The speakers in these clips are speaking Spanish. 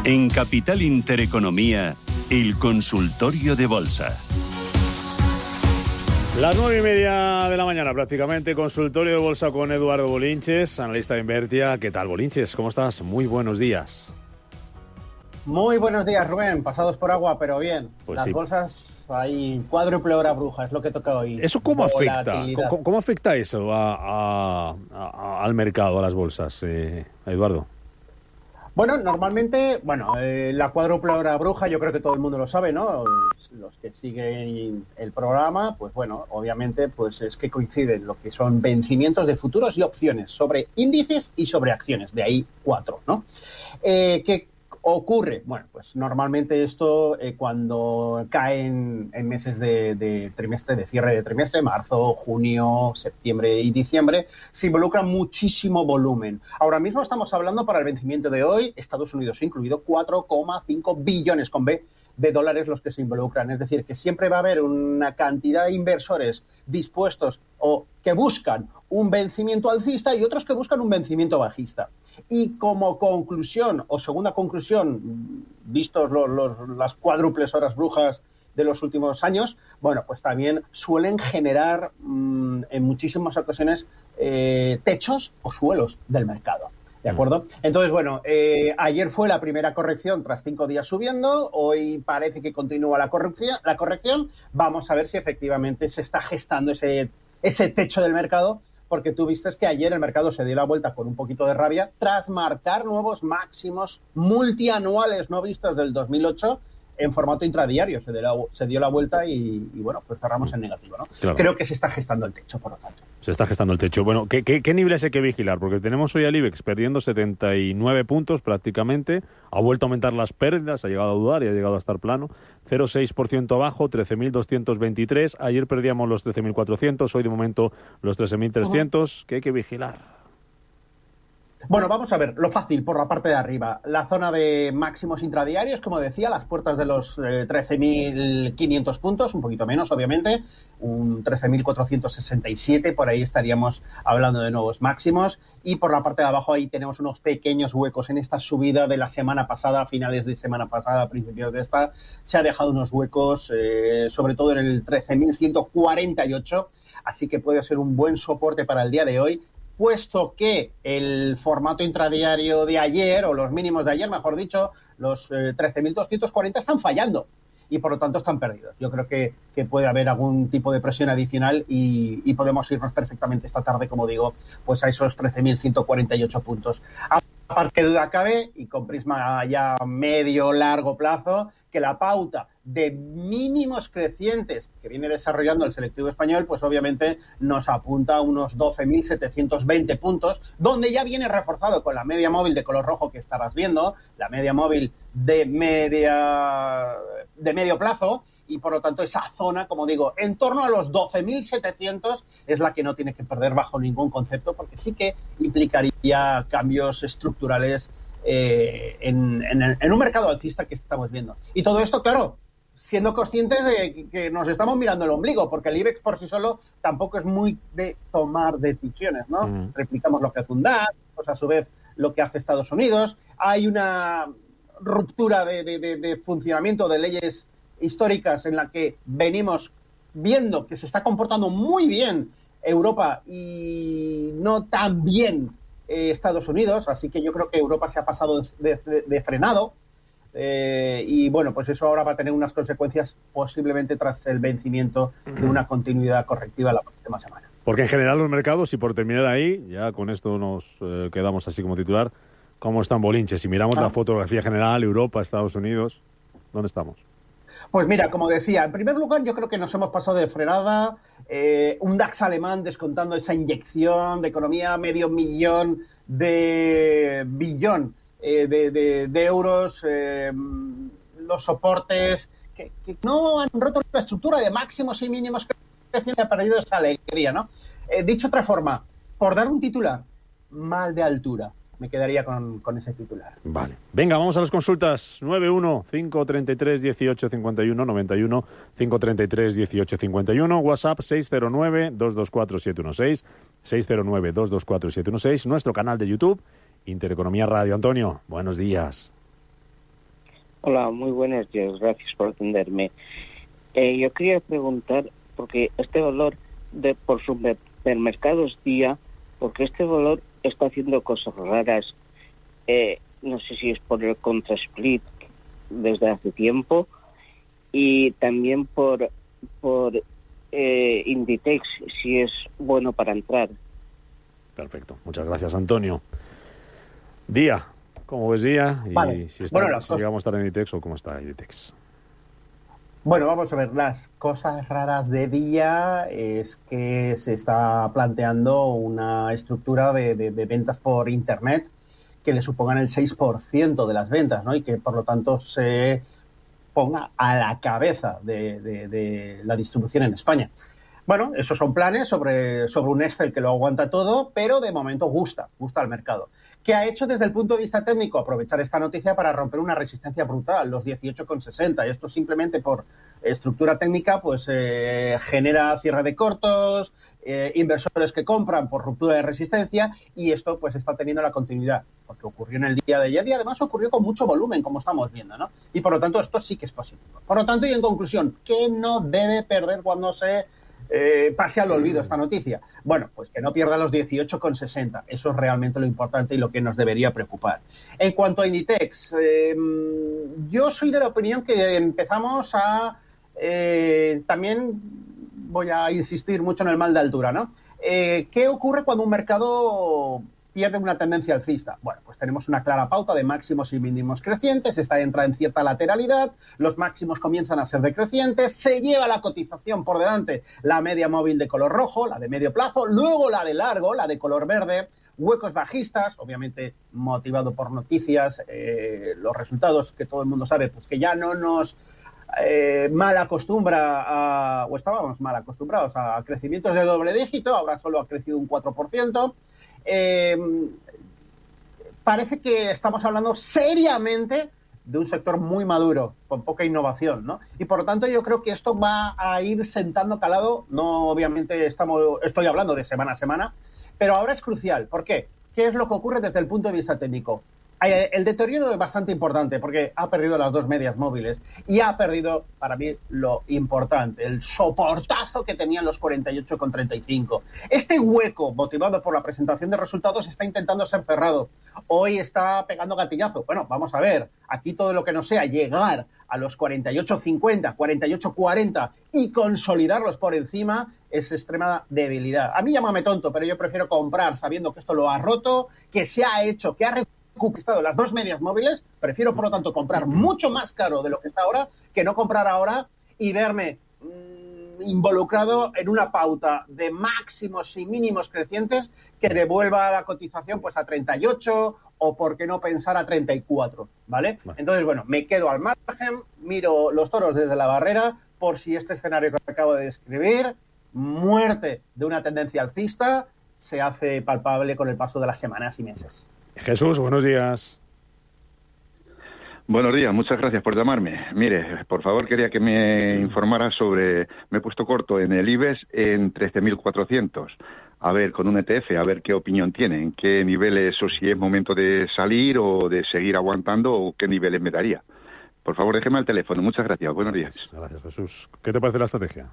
En Capital Intereconomía, el consultorio de bolsa. Las 9:30 de la mañana prácticamente, consultorio de bolsa con Eduardo Bolinches, analista de Invertia. ¿Qué tal, Bolinches? ¿Cómo estás? Muy buenos días. Muy buenos días, Rubén. Pasados por agua, pero bien. Pues las sí. Bolsas, hay cuádruple hora bruja, es lo que toca hoy. ¿Eso cómo afecta? ¿Cómo afecta eso al mercado, a las bolsas, Eduardo? Bueno, normalmente, la cuádruple hora bruja, yo creo que todo el mundo lo sabe, ¿no? Los que siguen el programa, pues bueno, obviamente, pues es que coinciden lo que son vencimientos de futuros y opciones sobre índices y sobre acciones, de ahí 4, ¿no? ¿Qué ocurre? Bueno, pues normalmente esto cuando caen en meses de trimestre, de cierre de trimestre, marzo, junio, septiembre y diciembre, se involucra muchísimo volumen. Ahora mismo estamos hablando para el vencimiento de hoy, Estados Unidos incluido, 4,5 billones con B de dólares los que se involucran. Es decir, que siempre va a haber una cantidad de inversores dispuestos o que buscan un vencimiento alcista y otros que buscan un vencimiento bajista. Y como conclusión, o segunda conclusión, vistos las cuádruples horas brujas de los últimos años, bueno, pues también suelen generar en muchísimas ocasiones techos o suelos del mercado. ¿De acuerdo? Entonces, bueno, ayer fue la primera corrección tras 5 días subiendo, hoy parece que continúa la corrección. Vamos a ver si efectivamente se está gestando ese techo del mercado, porque tú viste que ayer el mercado se dio la vuelta con un poquito de rabia tras marcar nuevos máximos multianuales no vistos del 2008 en formato intradiario. Se dio la vuelta y bueno, pues cerramos en negativo, ¿no? Claro. Creo que se está gestando el techo, por lo tanto. Se está gestando el techo. Bueno, ¿qué niveles hay que vigilar? Porque tenemos hoy al IBEX perdiendo 79 puntos prácticamente. Ha vuelto a aumentar las pérdidas, ha llegado a dudar y ha llegado a estar plano. 0,6% abajo, 13.223. Ayer perdíamos los 13.400, hoy de momento los 13.300. ¿Qué hay que vigilar? Bueno, vamos a ver, lo fácil por la parte de arriba. La zona de máximos intradiarios, como decía, las puertas de los 13.500 puntos, un poquito menos, obviamente, un 13.467, por ahí estaríamos hablando de nuevos máximos. Y por la parte de abajo ahí tenemos unos pequeños huecos en esta subida de la semana pasada, finales de semana pasada, principios de esta. Se ha dejado unos huecos, sobre todo en el 13.148, así que puede ser un buen soporte para el día de hoy, puesto que el formato intradiario de ayer, o los mínimos de ayer, mejor dicho, los 13.240 están fallando y por lo tanto están perdidos. Yo creo que puede haber algún tipo de presión adicional y podemos irnos perfectamente esta tarde, como digo, pues a esos 13.148 puntos. Aparte de duda cabe, y con prisma ya medio-largo plazo, que la pauta de mínimos crecientes que viene desarrollando el selectivo español, pues obviamente nos apunta a unos 12.720 puntos, donde ya viene reforzado con la media móvil de color rojo que estarás viendo, la media móvil de medio plazo, y por lo tanto esa zona, como digo, en torno a los 12.700 es la que no tiene que perder bajo ningún concepto, porque sí que implicaría cambios estructurales en un mercado alcista que estamos viendo. Y todo esto, claro, siendo conscientes de que nos estamos mirando el ombligo, porque el IBEX por sí solo tampoco es muy de tomar decisiones, ¿no? Replicamos lo que hace un DAX, pues a su vez lo que hace Estados Unidos. Hay una ruptura de funcionamiento de leyes históricas en la que venimos viendo que se está comportando muy bien Europa y no tan bien Estados Unidos, así que yo creo que Europa se ha pasado de frenado. Y bueno, pues eso ahora va a tener unas consecuencias posiblemente tras el vencimiento de una continuidad correctiva la próxima semana. Porque en general los mercados, y por terminar ahí, ya con esto nos quedamos así como titular, ¿cómo están, Bolinches? Si miramos la fotografía general, Europa, Estados Unidos, ¿dónde estamos? Pues mira, como decía, en primer lugar yo creo que nos hemos pasado de frenada, un DAX alemán descontando esa inyección de economía, medio millón de billón de euros, los soportes que no han roto la estructura de máximos y mínimos que se ha perdido esa alegría, ¿no? Dicho de otra forma, por dar un titular, mal de altura. Me quedaría con ese titular. Vale. Venga, vamos a las consultas. 91-533-1851, 91-533-1851, WhatsApp 609-224-716, 609-224-716, nuestro canal de YouTube, Intereconomía Radio. Antonio, buenos días. Hola, muy buenos días, gracias por atenderme. Yo quería preguntar, porque este valor por supermercados día, porque este valor está haciendo cosas raras, no sé si es por el contra-split desde hace tiempo, y también por Inditex, si es bueno para entrar. Perfecto, muchas gracias, Antonio. Día, ¿cómo ves Día? Y vale. si Bueno, llegamos a estar en Inditex o cómo está Inditex. Bueno, vamos a ver, las cosas raras de Día es que se está planteando una estructura de ventas por Internet que le supongan el 6% de las ventas, ¿no? Y que, por lo tanto, se ponga a la cabeza de la distribución en España. Bueno, esos son planes sobre un Excel que lo aguanta todo, pero de momento gusta al mercado. ¿Qué ha hecho desde el punto de vista técnico? Aprovechar esta noticia para romper una resistencia brutal, los 18,60. Esto simplemente por estructura técnica, pues genera cierre de cortos, inversores que compran por ruptura de resistencia, y esto pues está teniendo la continuidad, porque ocurrió en el día de ayer y además ocurrió con mucho volumen, como estamos viendo, ¿no? Y por lo tanto esto sí que es positivo. Por lo tanto, y en conclusión, ¿qué no debe perder cuando se pase al olvido esta noticia? Bueno, pues que no pierda los 18,60. Eso es realmente lo importante y lo que nos debería preocupar. En cuanto a Inditex, yo soy de la opinión que empezamos a... también voy a insistir mucho en el mal de altura, ¿no? ¿Qué ocurre cuando un mercado pierde una tendencia alcista? Bueno, pues tenemos una clara pauta de máximos y mínimos crecientes, esta entra en cierta lateralidad, los máximos comienzan a ser decrecientes, se lleva la cotización por delante la media móvil de color rojo, la de medio plazo, luego la de largo, la de color verde, huecos bajistas, obviamente motivado por noticias, los resultados que todo el mundo sabe, pues que ya no nos mal acostumbra o estábamos mal acostumbrados a crecimientos de doble dígito, ahora solo ha crecido un 4%. Parece que estamos hablando seriamente de un sector muy maduro, con poca innovación, ¿no? Y por lo tanto yo creo que esto va a ir sentando calado, no obviamente estoy hablando de semana a semana, pero ahora es crucial. ¿Por qué? ¿Qué es lo que ocurre desde el punto de vista técnico? El deterioro es bastante importante porque ha perdido las dos medias móviles y ha perdido, para mí, lo importante, el soportazo que tenían los 48,35. Este hueco, motivado por la presentación de resultados, está intentando ser cerrado. Hoy está pegando gatillazo. Bueno, vamos a ver, aquí todo lo que no sea llegar a los 48,50, 48,40 y consolidarlos por encima es extrema debilidad. A mí llámame tonto, pero yo prefiero comprar sabiendo que esto lo ha roto, que se ha hecho, que ha recuperado las dos medias móviles. Prefiero, por lo tanto, comprar mucho más caro de lo que está ahora que no comprar ahora y verme involucrado en una pauta de máximos y mínimos crecientes que devuelva la cotización pues a 38 o, por qué no pensar, a 34, ¿vale? Entonces, bueno, me quedo al margen, miro los toros desde la barrera por si este escenario que acabo de describir, muerte de una tendencia alcista, se hace palpable con el paso de las semanas y meses. Jesús, buenos días. Buenos días, muchas gracias por llamarme. Mire, por favor, quería que me informara sobre... Me he puesto corto en el IBEX en 13.400. A ver, con un ETF, a ver qué opinión tiene, en qué niveles, o si es momento de salir o de seguir aguantando, o qué niveles me daría. Por favor, déjeme el teléfono. Muchas gracias. Buenos días. Gracias, Jesús. ¿Qué te parece la estrategia?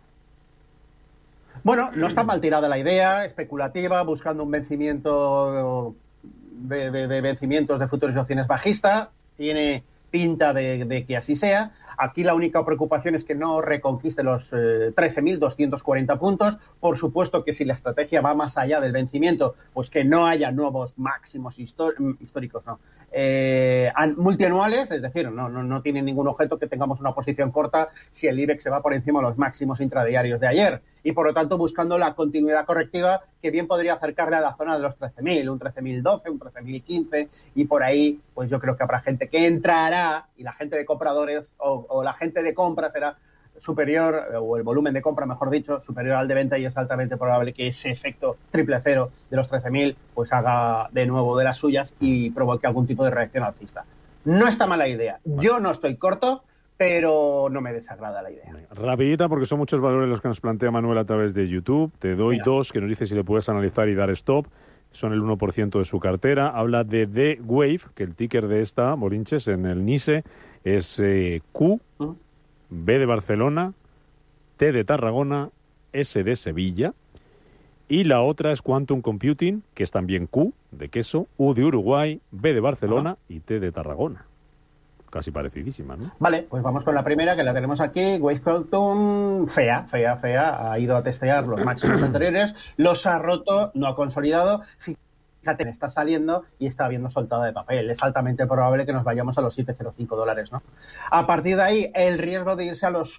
Bueno, no está mal tirada la idea, especulativa, buscando un vencimiento de vencimientos de futuros y opciones bajista. Tiene pinta de que así sea. Aquí la única preocupación es que no reconquiste los 13.240 puntos. Por supuesto que si la estrategia va más allá del vencimiento, pues que no haya nuevos máximos históricos, no. Multianuales, es decir, no tiene ningún objeto que tengamos una posición corta si el IBEX se va por encima de los máximos intradiarios de ayer. Y por lo tanto buscando la continuidad correctiva que bien podría acercarle a la zona de los 13.000, un 13.012, un 13.015, y por ahí pues yo creo que habrá gente que entrará y la gente de compradores o la gente de compra será superior, o el volumen de compra, mejor dicho, superior al de venta, y es altamente probable que ese efecto triple cero de los 13.000 pues haga de nuevo de las suyas y provoque algún tipo de reacción alcista. No está mala idea. Yo no estoy corto, pero no me desagrada la idea. Rapidita, porque son muchos valores los que nos plantea Manuel a través de YouTube. Te doy dos que nos dice si le puedes analizar y dar stop. Son el 1% de su cartera. Habla de The Wave, que el ticker de esta, Morinches, en el NISE, Es Q, B de Barcelona, T de Tarragona, S de Sevilla. Y la otra es Quantum Computing, que es también Q de queso, U de Uruguay, B de Barcelona y T de Tarragona. Casi parecidísima, ¿no? Vale, pues vamos con la primera, que la tenemos aquí. Wave Quantum, fea. Ha ido a testear los máximos anteriores, los ha roto, no ha consolidado. Fíjate, está saliendo y está habiendo soltada de papel. Es altamente probable que nos vayamos a los $7,05, ¿no? A partir de ahí, el riesgo de irse a los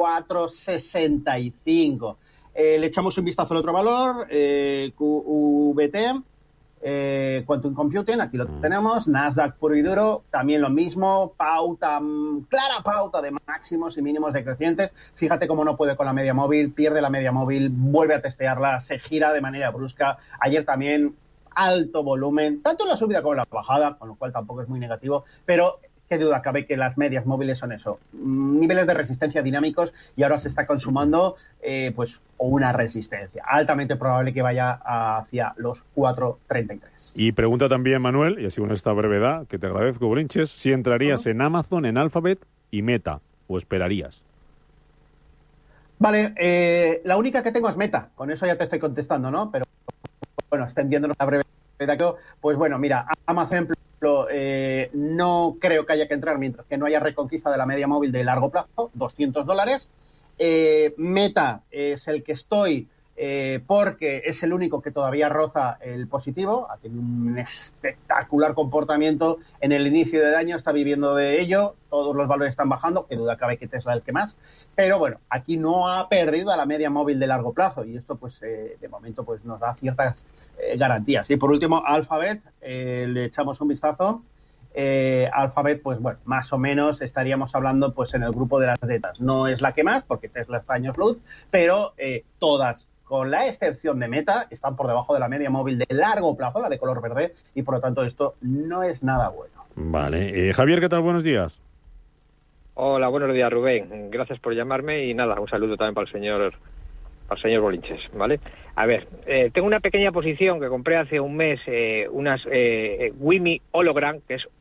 4,65. Le echamos un vistazo al otro valor, QVT, Quantum Computing, aquí lo tenemos, Nasdaq puro y duro, también lo mismo, clara pauta de máximos y mínimos decrecientes. Fíjate cómo no puede con la media móvil, pierde la media móvil, vuelve a testearla, se gira de manera brusca. Ayer también alto volumen, tanto en la subida como en la bajada, con lo cual tampoco es muy negativo, pero qué duda cabe que las medias móviles son eso, niveles de resistencia dinámicos, y ahora se está consumando pues una resistencia. Altamente probable que vaya hacia los 4,33. Y pregunta también Manuel, y así con esta brevedad, que te agradezco, Bolinches, si entrarías en Amazon, en Alphabet y Meta, o esperarías. Vale, la única que tengo es Meta, con eso ya te estoy contestando, ¿no? Pero bueno, extendiéndonos la brevedad, pues bueno, mira, Amazon, no creo que haya que entrar mientras que no haya reconquista de la media móvil de largo plazo, $200. Meta es el que estoy porque es el único que todavía roza el positivo, ha tenido un espectacular comportamiento en el inicio del año, está viviendo de ello, todos los valores están bajando, que duda cabe que Tesla es el que más, pero bueno, aquí no ha perdido a la media móvil de largo plazo y esto pues de momento pues nos da ciertas garantías. Y por último, Alphabet, le echamos un vistazo. Alphabet, pues bueno, más o menos estaríamos hablando pues en el grupo de las zetas. No es la que más, porque Tesla está años luz, pero todas, con la excepción de Meta, están por debajo de la media móvil de largo plazo, la de color verde, y por lo tanto esto no es nada bueno. Vale. Javier, ¿qué tal? Buenos días. Hola, buenos días, Rubén. Gracias por llamarme y nada, un saludo también para el señor Bolinches, ¿vale? A ver, tengo una pequeña posición que compré hace un mes, unas WIMI Hologram, que es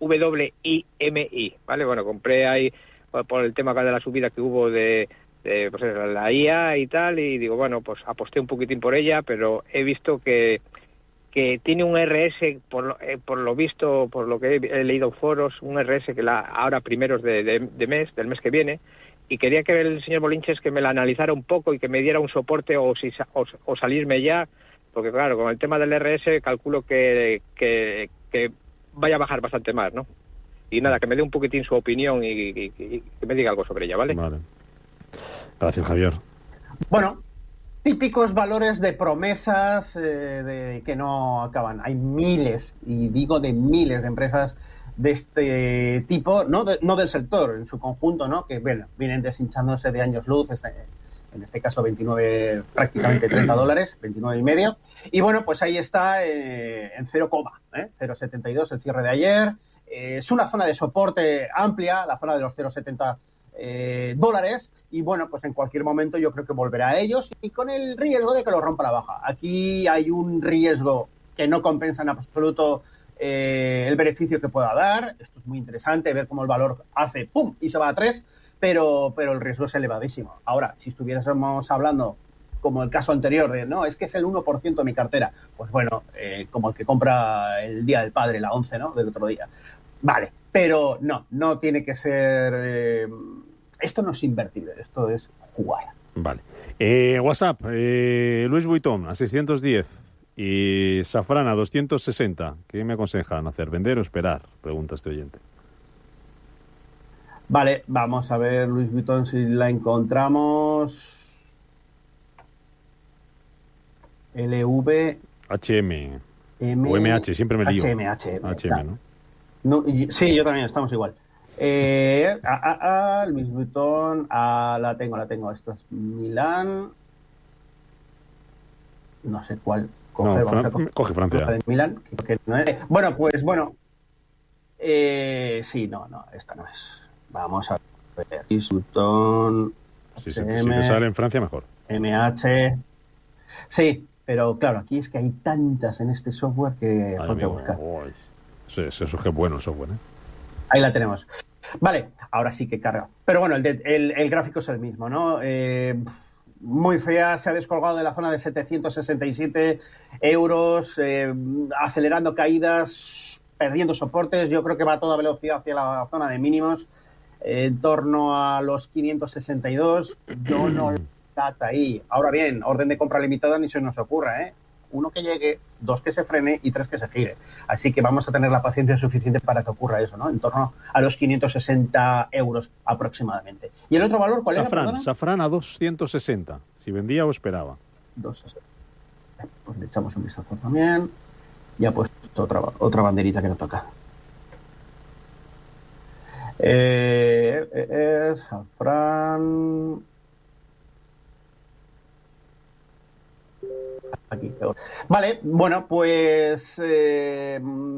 WIMI, ¿vale? Bueno, compré ahí por el tema de la subida que hubo de pues la IA y tal, y digo, bueno, pues aposté un poquitín por ella, pero he visto que tiene un RS, por lo visto, por lo que he leído en foros, un RS que ahora primeros del mes que viene, y quería que el señor Bolinches que me la analizara un poco y que me diera un soporte o salirme ya, porque claro, con el tema del RS calculo que vaya a bajar bastante más, ¿no? Y nada, que me dé un poquitín su opinión y que me diga algo sobre ella, ¿vale? Vale. Gracias, Javier. Bueno, típicos valores de promesas de que no acaban. Hay miles, y digo de miles de empresas de este tipo, no del sector en su conjunto, ¿no? Que bueno, vienen deshinchándose de años luz, en este caso 29, prácticamente $30, 29,5. Y bueno, pues ahí está en 0,72 el cierre de ayer. Es una zona de soporte amplia, la zona de los 0,70 dólares, y bueno, pues en cualquier momento yo creo que volverá a ellos y con el riesgo de que lo rompa la baja. Aquí hay un riesgo que no compensa en absoluto el beneficio que pueda dar. Esto es muy interesante, ver cómo el valor hace ¡pum! Y se va a 3, pero el riesgo es elevadísimo. Ahora, si estuviésemos hablando como el caso anterior de, no, es que es el 1% de mi cartera, pues bueno, como el que compra el Día del Padre, la 11, ¿no?, del otro día. Vale, pero no tiene que ser... esto no es invertible, esto es jugar. Vale. WhatsApp, Louis Vuitton a 610 y Safran a 260. ¿Qué me aconsejan hacer? ¿Vender o esperar? Pregunta este oyente. Vale, vamos a ver Louis Vuitton si la encontramos. LV... HM. O MH, siempre me lío. HM, ¿no? No, sí, yo también, estamos igual. Louis Vuitton, la tengo. Esto es Milán. No sé cuál coger. Coge Francia. De Milán, que no es. Bueno, pues bueno. Sí, no, esta no es. Vamos a ver. Louis Vuitton. Si te sale en Francia, mejor. MH. Sí, pero claro, aquí es que hay tantas en este software que hay que buscar. Eso es que bueno el software, ¿eh? Ahí la tenemos. Vale, ahora sí que carga. Pero bueno, el gráfico es el mismo, ¿no? Muy fea, se ha descolgado de la zona de 767 euros, acelerando caídas, perdiendo soportes. Yo creo que va a toda velocidad hacia la zona de mínimos, en torno a los 562. Yo no está ahí. Ahora bien, orden de compra limitada ni se nos ocurra, ¿eh? 1 que llegue, 2 que se frene y 3 que se gire. Así que vamos a tener la paciencia suficiente para que ocurra eso, ¿no? En torno a los 560 euros aproximadamente. ¿Y el otro valor cuál era? Safran a 260. Si vendía o esperaba. 260. Pues le echamos un vistazo también. Ya ha puesto otra banderita que no toca. Safran... Aquí. Vale, bueno, pues hay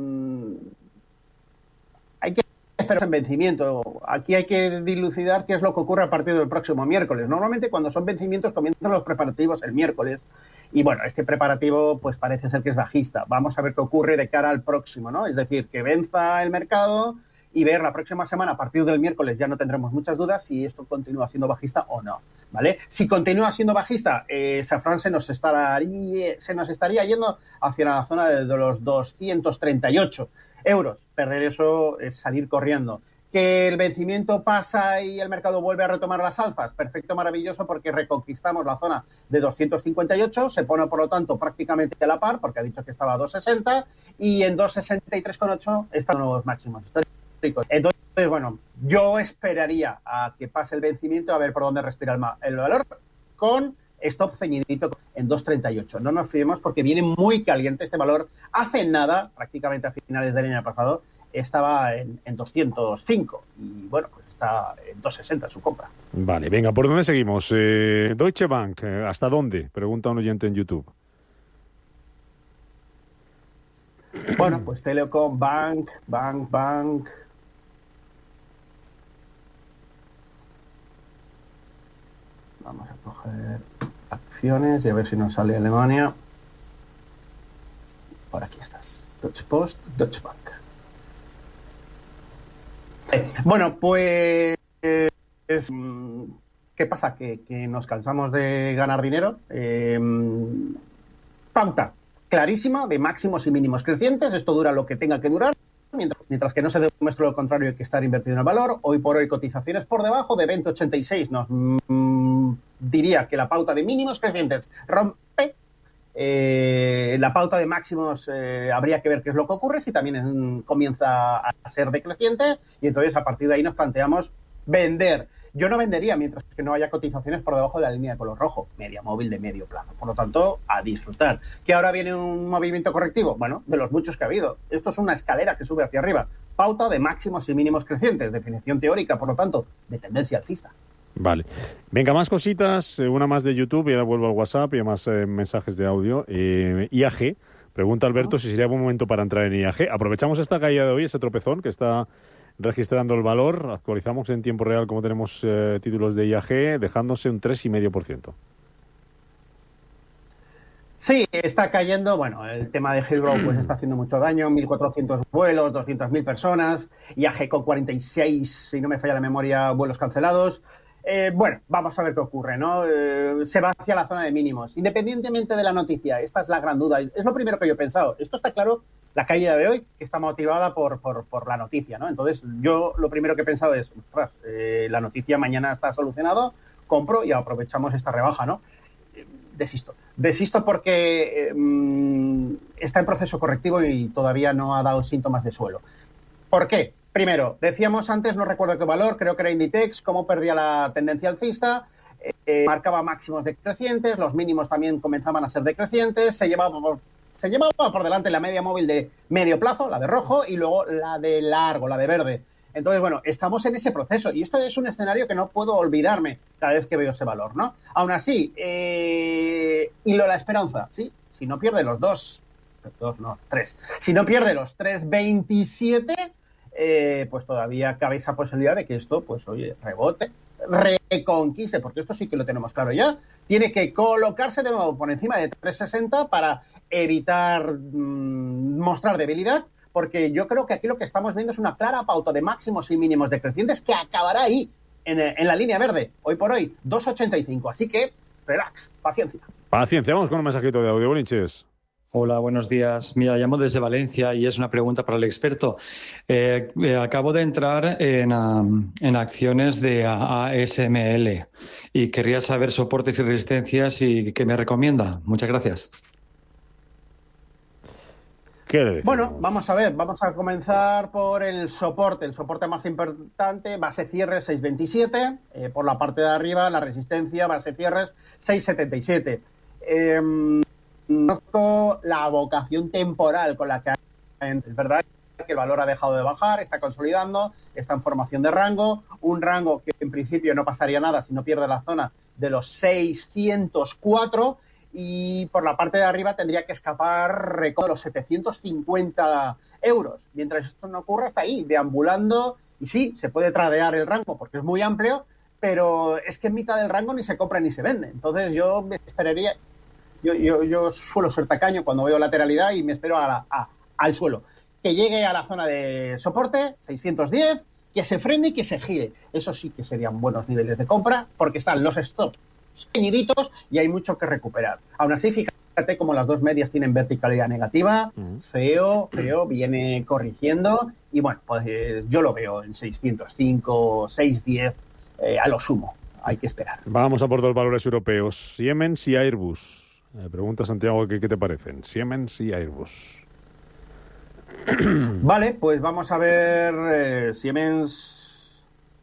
que esperar en vencimiento. Aquí hay que dilucidar qué es lo que ocurre a partir del próximo miércoles. Normalmente cuando son vencimientos comienzan los preparativos el miércoles. Y bueno, este preparativo pues parece ser que es bajista. Vamos a ver qué ocurre de cara al próximo, ¿no? Es decir, que venza el mercado y ver la próxima semana, a partir del miércoles, ya no tendremos muchas dudas si esto continúa siendo bajista o no, ¿vale? Si continúa siendo bajista, Safran se nos estaría yendo hacia la zona de los 238 euros. Perder eso es salir corriendo. Que el vencimiento pasa y el mercado vuelve a retomar las alzas, perfecto, maravilloso, porque reconquistamos la zona de 258, se pone, por lo tanto, prácticamente a la par, porque ha dicho que estaba a 260, y en 263,8 están los nuevos máximos históricos. Entonces, bueno, yo esperaría a que pase el vencimiento a ver por dónde respira el valor con stop ceñidito en 2.38. No nos fiemos porque viene muy caliente este valor. Hace nada, prácticamente a finales del año pasado, estaba en 205 y bueno, pues está en 260 su compra. Vale, venga, ¿por dónde seguimos? Deutsche Bank, ¿hasta dónde? Pregunta un oyente en YouTube. Bueno, pues Telecom, Bank. Vamos a coger acciones y a ver si nos sale Alemania. Por aquí estás. Deutsche Post, Deutsche Bank. Bueno, pues... ¿qué pasa? Que nos cansamos de ganar dinero. Pauta clarísima de máximos y mínimos crecientes. Esto dura lo que tenga que durar. Mientras que no se demuestre lo contrario, hay que estar invertido en el valor. Hoy por hoy cotizaciones por debajo de 20,86 nos diría que la pauta de mínimos crecientes rompe. La pauta de máximos habría que ver qué es lo que ocurre, si también comienza a ser decreciente, y entonces a partir de ahí nos planteamos vender. Yo no vendería mientras que no haya cotizaciones por debajo de la línea de color rojo, media móvil de medio plazo. Por lo tanto, a disfrutar. ¿Que ahora viene un movimiento correctivo? Bueno, de los muchos que ha habido. Esto es una escalera que sube hacia arriba. Pauta de máximos y mínimos crecientes. Definición teórica, por lo tanto, de tendencia alcista. Vale. Venga, más cositas. Una más de YouTube y ahora vuelvo al WhatsApp y más mensajes de audio. IAG. Pregunta Alberto si sería buen momento para entrar en IAG. Aprovechamos esta caída de hoy, ese tropezón que está registrando el valor. Actualizamos en tiempo real como tenemos títulos de IAG, dejándose un 3,5%. Sí, está cayendo. Bueno, el tema de Heathrow pues está haciendo mucho daño. 1.400 vuelos, 200.000 personas. IAG con 46, si no me falla la memoria, vuelos cancelados. Bueno, vamos a ver qué ocurre, ¿no? Se va hacia la zona de mínimos. Independientemente de la noticia, esta es la gran duda. Es lo primero que yo he pensado. Esto está claro, la caída de hoy, que está motivada por la noticia, ¿no? Entonces, yo lo primero que he pensado es, la noticia mañana está solucionado, compro y aprovechamos esta rebaja, ¿no? Desisto porque está en proceso correctivo y todavía no ha dado síntomas de suelo. ¿Por qué? Primero, decíamos antes, no recuerdo qué valor, creo que era Inditex, cómo perdía la tendencia alcista, marcaba máximos decrecientes, los mínimos también comenzaban a ser decrecientes, se llevaba por delante la media móvil de medio plazo, la de rojo, y luego la de largo, la de verde. Entonces, bueno, estamos en ese proceso y esto es un escenario que no puedo olvidarme cada vez que veo ese valor, ¿no? Aún así, hilo la esperanza, ¿sí? Si no pierde los 3. Si no pierde los 3,27, pues todavía cabe esa posibilidad de que esto, pues oye, rebote, reconquiste, porque esto sí que lo tenemos claro ya. Tiene que colocarse de nuevo por encima de 3,60 para evitar mostrar debilidad, porque yo creo que aquí lo que estamos viendo es una clara pauta de máximos y mínimos decrecientes que acabará ahí, en la línea verde, hoy por hoy, 2,85. Así que, relax, paciencia. Paciencia, vamos con un mensajito de audio, Bolinches. Hola, buenos días. Mira, llamo desde Valencia y es una pregunta para el experto. Acabo de entrar en acciones de ASML y querría saber soportes y resistencias y qué me recomienda. Muchas gracias. Bueno, vamos a ver, vamos a comenzar por el soporte más importante, base cierres 6,27, por la parte de arriba la resistencia, base cierres 6,77. Conozco la vocación temporal con la que es verdad que el valor ha dejado de bajar, está consolidando, está en formación de rango, un rango que en principio no pasaría nada si no pierde la zona de los 604, y por la parte de arriba tendría que escapar de los 750 euros. Mientras esto no ocurra, está ahí, deambulando, y sí, se puede tradear el rango porque es muy amplio, pero es que en mitad del rango ni se compra ni se vende. Entonces yo me esperaría... Yo suelo ser tacaño cuando veo lateralidad y me espero al suelo. Que llegue a la zona de soporte, 610, que se frene y que se gire. Eso sí que serían buenos niveles de compra, porque están los stops pequeñitos y hay mucho que recuperar. Aún así, fíjate como las dos medias tienen verticalidad negativa, feo, viene corrigiendo, y bueno, pues yo lo veo en 605, 610, a lo sumo. Hay que esperar. Vamos a por dos valores europeos, Siemens y Airbus. Pregunta Santiago, ¿qué te parecen? Siemens y Airbus. Vale, pues vamos a ver Siemens.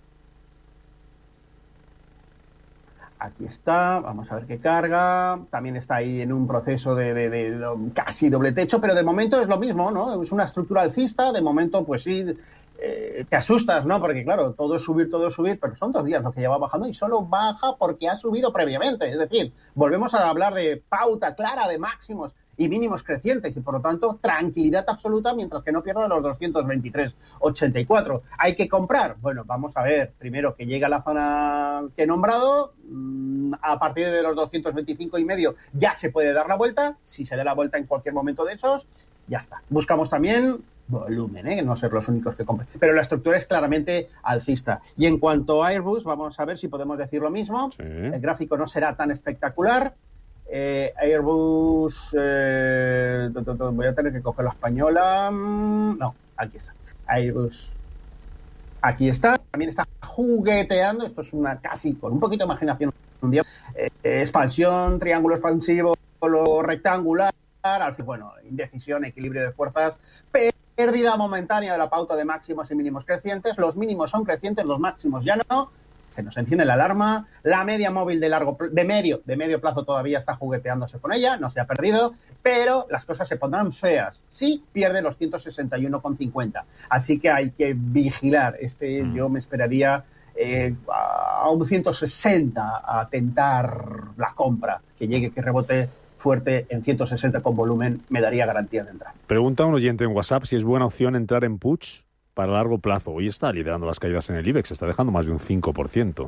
Aquí está, vamos a ver qué carga. También está ahí en un proceso de casi doble techo, pero de momento es lo mismo, ¿no? Es una estructura alcista, de momento pues sí, te asustas, ¿no? Porque claro, todo es subir, pero son 2 días lo que lleva bajando y solo baja porque ha subido previamente. Es decir, volvemos a hablar de pauta clara de máximos y mínimos crecientes y por lo tanto tranquilidad absoluta mientras que no pierda los 223,84. ¿Hay que comprar? Bueno, vamos a ver primero que llega a la zona que he nombrado. A partir de los 225,5 ya se puede dar la vuelta. Si se da la vuelta en cualquier momento de esos, ya está. Buscamos también volumen, no ser los únicos que compren. Pero la estructura es claramente alcista. Y en cuanto a Airbus, vamos a ver si podemos decir lo mismo. Sí. El gráfico no será tan espectacular. Airbus, voy a tener que coger la española. No, aquí está. Airbus, aquí está. También está jugueteando. Esto es una casi con un poquito de imaginación. Un día, expansión, triángulo expansivo, lo rectangular. Al fin, bueno, indecisión, equilibrio de fuerzas, pérdida momentánea de la pauta de máximos y mínimos crecientes. Los mínimos son crecientes, los máximos ya no. Se nos enciende la alarma. La media móvil de medio plazo todavía está jugueteándose con ella, no se ha perdido, pero las cosas se pondrán feas si pierde los 161,50. Así que hay que vigilar. Yo me esperaría a un 160 a tentar la compra, que llegue, que rebote fuerte en 160 con volumen, me daría garantía de entrar. Pregunta un oyente en WhatsApp si es buena opción entrar en puts para largo plazo. Hoy está liderando las caídas en el IBEX, está dejando más de un 5%.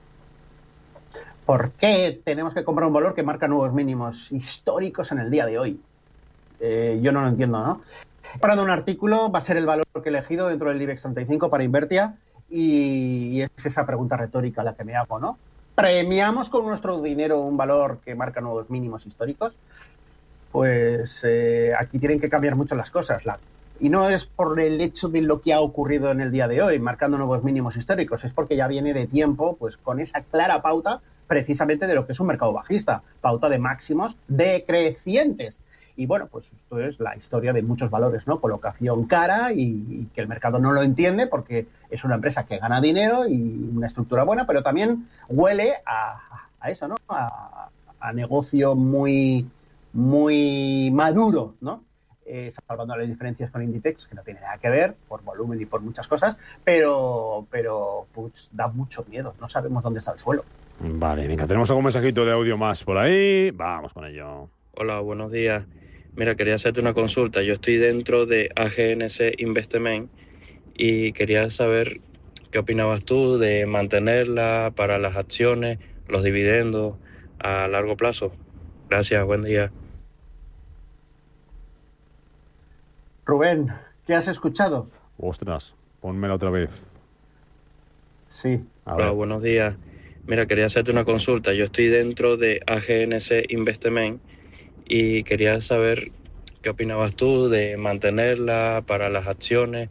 ¿Por qué tenemos que comprar un valor que marca nuevos mínimos históricos en el día de hoy? Yo no lo entiendo, ¿no? He parado un artículo, va a ser el valor que he elegido dentro del IBEX 35 para Invertia, y es esa pregunta retórica la que me hago, ¿no? ¿Premiamos con nuestro dinero un valor que marca nuevos mínimos históricos? Pues aquí tienen que cambiar mucho las cosas. Y no es por el hecho de lo que ha ocurrido en el día de hoy, marcando nuevos mínimos históricos, es porque ya viene de tiempo pues con esa clara pauta precisamente de lo que es un mercado bajista, pauta de máximos decrecientes. Y bueno, pues esto es la historia de muchos valores, ¿no? Colocación cara y que el mercado no lo entiende porque es una empresa que gana dinero y una estructura buena, pero también huele a eso, ¿no? A negocio muy, muy maduro, ¿no? Salvando las diferencias con Inditex, que no tiene nada que ver por volumen y por muchas cosas, pero pues, da mucho miedo, no sabemos dónde está el suelo. Vale, venga, tenemos algún mensajito de audio más por ahí, vamos con ello. Hola, buenos días. Mira, quería hacerte una consulta. Yo estoy dentro de AGNC Investment y quería saber qué opinabas tú de mantenerla para las acciones, los dividendos a largo plazo. Gracias, buen día. Rubén, ¿Qué has escuchado? Ostras, pónmela otra vez. Sí. Hola, buenos días. Mira, quería hacerte una consulta. Yo estoy dentro de AGNC Investment y quería saber qué opinabas tú de mantenerla para las acciones.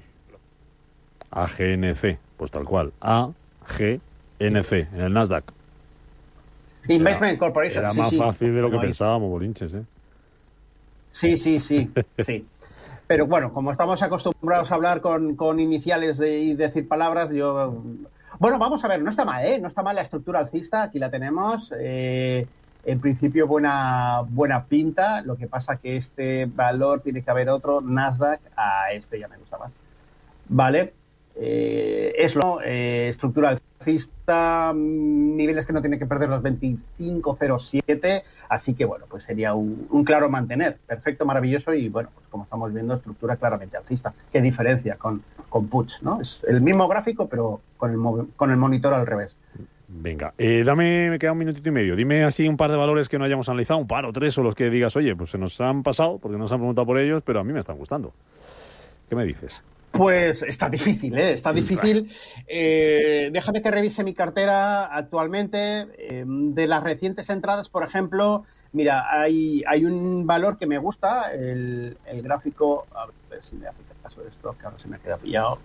AGNC, pues tal cual. AGNC, en el Nasdaq. Investment Corporation. Era sí, más sí. fácil de lo que Ahí. pensábamos, Bolinches, ¿eh? Sí. Sí. Pero bueno, como estamos acostumbrados a hablar con iniciales y decir palabras, yo... Bueno, vamos a ver, no está mal, ¿eh? No está mal la estructura alcista, aquí la tenemos. En principio, buena pinta. Lo que pasa que este valor tiene que haber otro, Nasdaq, este ya me gusta más. Vale. Es lo estructura alcista, niveles que no tiene que perder los 25.07, así que bueno, pues sería un claro mantener, perfecto, maravilloso y bueno, pues como estamos viendo, estructura claramente alcista. ¿Qué diferencia con puts, ¿no? Es el mismo gráfico, pero con el monitor al revés. Venga, me queda un minutito y medio. Dime así un par de valores que no hayamos analizado, un par o tres, o los que digas, oye, pues se nos han pasado, porque nos han preguntado por ellos, pero a mí me están gustando. ¿Qué me dices? Pues está difícil, ¿eh? Está difícil. Déjame que revise mi cartera actualmente. De las recientes entradas, por ejemplo, mira, hay un valor que me gusta, el gráfico, a ver si me hace caso de esto, que ahora se me queda pillado.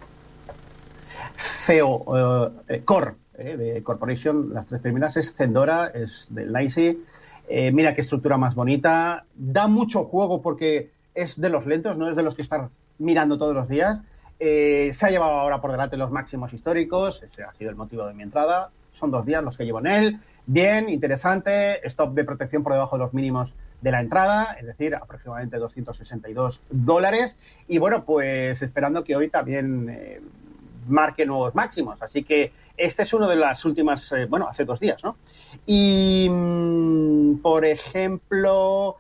Core, de Corporation, las tres primeras, es Cendora, es del NYSE. Mira qué estructura más bonita. Da mucho juego porque es de los lentos, no es de los que están mirando todos los días. Se ha llevado ahora por delante los máximos históricos. Ese ha sido el motivo de mi entrada. Son 2 días los que llevo en él. Bien, interesante. Stop de protección por debajo de los mínimos de la entrada, es decir, aproximadamente $262. Y bueno, pues esperando que hoy también marque nuevos máximos. Así que este es uno de las últimas, hace 2 días, ¿no? Y, por ejemplo,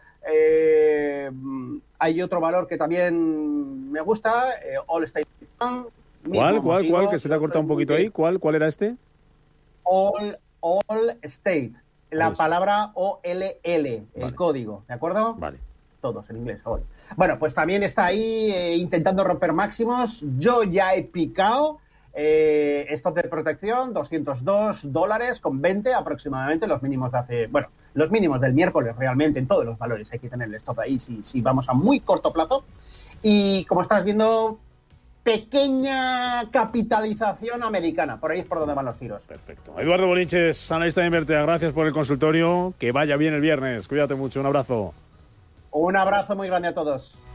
hay otro valor que también me gusta, All State. ¿Cuál? Que se te ha cortado un poquito ahí. ¿Cuál era este? All State. La palabra OLL, el código, ¿de acuerdo? Vale. Todos en inglés. All. Bueno, pues también está ahí intentando romper máximos. Yo ya he picado. Stop de protección, $202,20 aproximadamente, los mínimos de hace... Bueno, los mínimos del miércoles realmente en todos los valores. Hay que tener el stop ahí si vamos a muy corto plazo. Y como estás viendo, pequeña capitalización americana. Por ahí es por donde van los tiros. Perfecto. Eduardo Bolinches, analista de Invertea, gracias por el consultorio. Que vaya bien el viernes. Cuídate mucho. Un abrazo. Un abrazo muy grande a todos.